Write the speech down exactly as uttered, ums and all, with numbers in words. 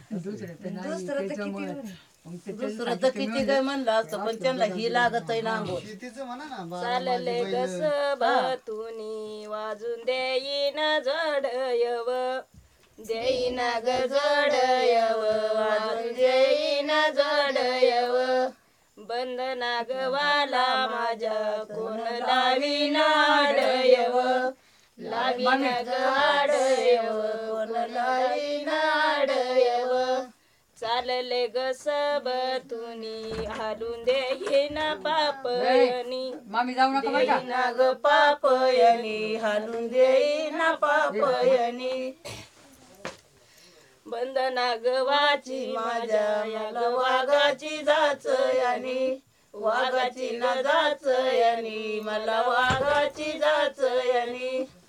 दुसरं तर किती दुसरं तर किती काय म्हणलं असतं पण त्यांना ही लागत आहे ना अंघोळ. शेतीचं म्हणा ना बारा चालले माझी बैल. गस बातुनी वाजून देईन जडयव देईन ग जडयव वाजून देईन जडयव बंधना गवाला माझ्या कोण लावीन आडयव लावीन ग आडयव कोण लावीन आडयव चालले ग सबतुनी हालून देईन पापयनी मामी जाऊ नका बरं का देईन ग पापयनी हालून देईन पापयनी बंधना गवाची माझ्या या वाघाची जाचयानी वाघाची ना जाचयानी मला वाघाची जाचयानी